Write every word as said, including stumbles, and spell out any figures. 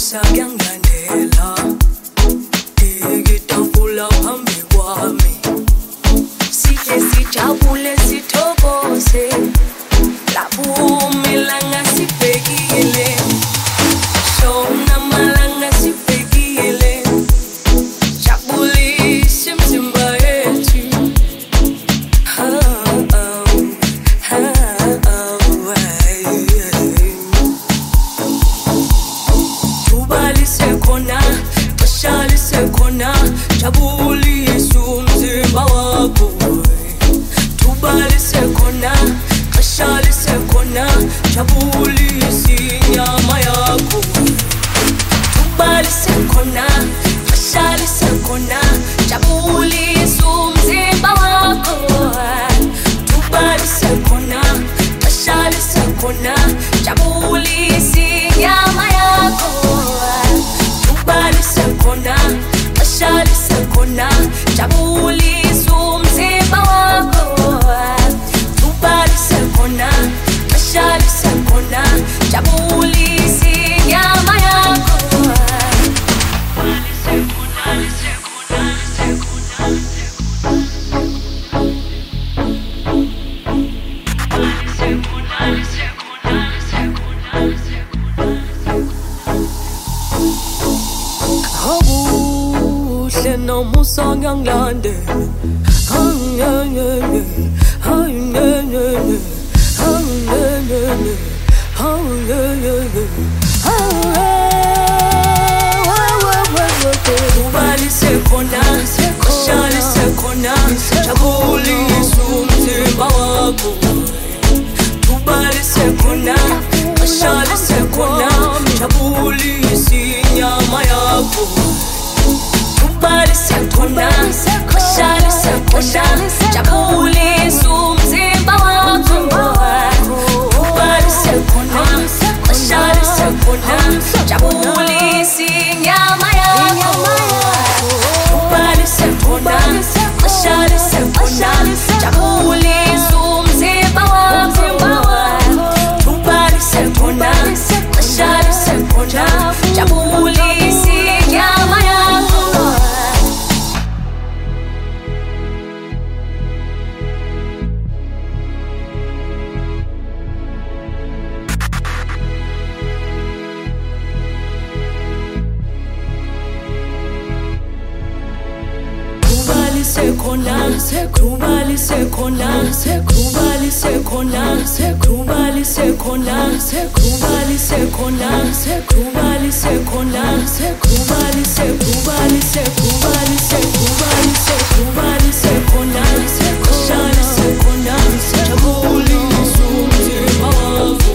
musa kuyangandela ngitafula phambi kwami sike sijabule sithokoze lapho umelanga sibhekile shona malanga sibhekile jabulise mzimba yethu jabulise umzimba wakho tubalise khona qashalise khona jabulise inyama yakho tubalise khona qashalise khona jabulise umzimba wakho tubalise khona qashalise khona jabulise inyama yakho tubalise khona qashalise khona jabulise umzimba wakho tubalise khona qashalise khona jabulise inyama yakho tubalise khona lise khona lise khona tubalise khona lise khona lise khona lise khona nomusa ngangilande hangene hangene hangene hangene tubalise khona qashalise khona jabulise umzimba wakho tubalise khona qashalise khona jabulise inyama yakho tubalise khona qashalise khona jabulise umzimba wakho tubalise khona qashalise khona jabulise inyama yakho tubalise khona qashalise khona jabulise umzimba wakho tubalise khona qashalise khona jabulise inyama yakho khona kubalise khona kubalise khona kubalise khona kubalise khona kubalise khona kubalise kubalise kubalise kubalise kubalise khona qashalise khona jabulise umzimba wakho